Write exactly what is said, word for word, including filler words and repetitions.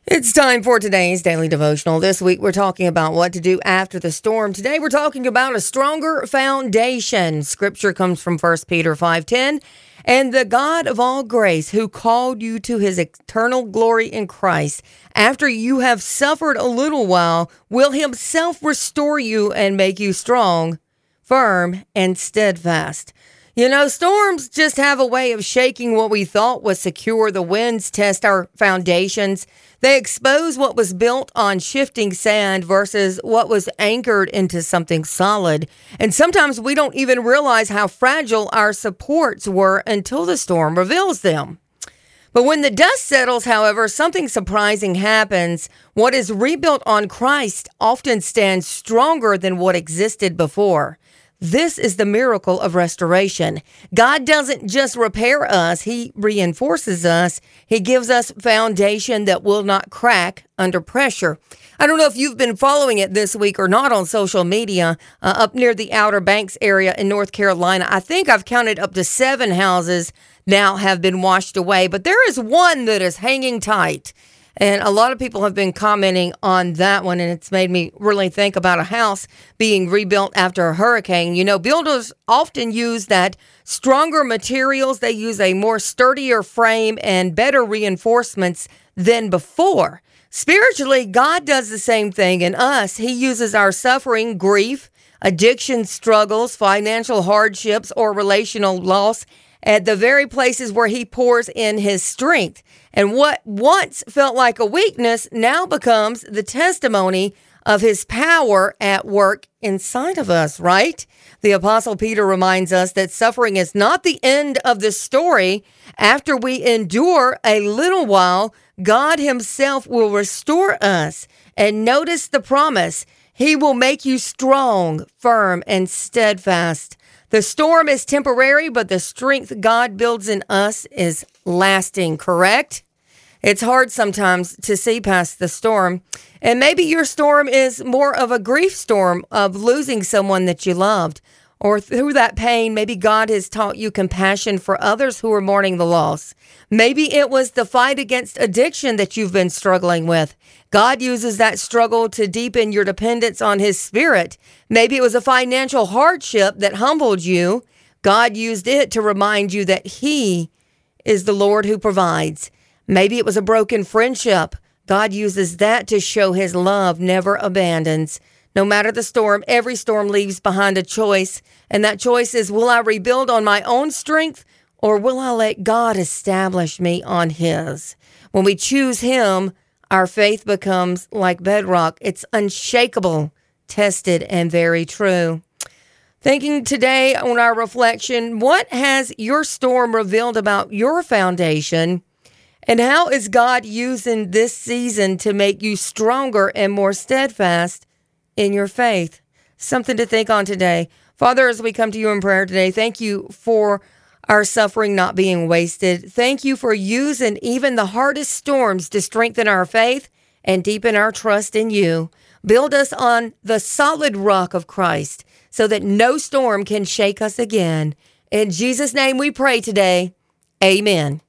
It's time for today's daily devotional. This week we're talking about what to do after the storm. Today we're talking about a stronger foundation. Scripture comes from First Peter five ten. And the God of all grace, who called you to his eternal glory in Christ, after you have suffered a little while, will himself restore you and make you strong, firm, and steadfast. You know, storms just have a way of shaking what we thought was secure. The winds test our foundations. They expose what was built on shifting sand versus what was anchored into something solid. And sometimes we don't even realize how fragile our supports were until the storm reveals them. But when the dust settles, however, something surprising happens. What is rebuilt on Christ often stands stronger than what existed before. This is the miracle of restoration. God doesn't just repair us, he reinforces us. He gives us foundation that will not crack under pressure. I don't know if you've been following it this week or not on social media. Uh, up near the Outer Banks area in North Carolina, I think I've counted up to seven houses now have been washed away, but there is one that is hanging tight. And a lot of people have been commenting on that one, and it's made me really think about a house being rebuilt after a hurricane. You know, builders often use that stronger materials. They use a more sturdier frame and better reinforcements than before. Spiritually, God does the same thing in us. He uses our suffering, grief, addiction struggles, financial hardships, or relational loss at the very places where he pours in his strength. And what once felt like a weakness now becomes the testimony of his power at work inside of us, right? The Apostle Peter reminds us that suffering is not the end of the story. After we endure a little while, God himself will restore us. And notice the promise. He will make you strong, firm, and steadfast. The storm is temporary, but the strength God builds in us is lasting, correct? It's hard sometimes to see past the storm. And maybe your storm is more of a grief storm of losing someone that you loved. Or through that pain, maybe God has taught you compassion for others who are mourning the loss. Maybe it was the fight against addiction that you've been struggling with. God uses that struggle to deepen your dependence on his spirit. Maybe it was a financial hardship that humbled you. God used it to remind you that he is the Lord who provides. Maybe it was a broken friendship. God uses that to show his love never abandons. No matter the storm, every storm leaves behind a choice. And that choice is, will I rebuild on my own strength, or will I let God establish me on his? When we choose him, our faith becomes like bedrock. It's unshakable, tested, and very true. Thinking today on our reflection, what has your storm revealed about your foundation? And how is God using this season to make you stronger and more steadfast in your faith? Something to think on today. Father, as we come to you in prayer today, thank you for our suffering not being wasted. Thank you for using even the hardest storms to strengthen our faith and deepen our trust in you. Build us on the solid rock of Christ so that no storm can shake us again. In Jesus' name we pray today. Amen.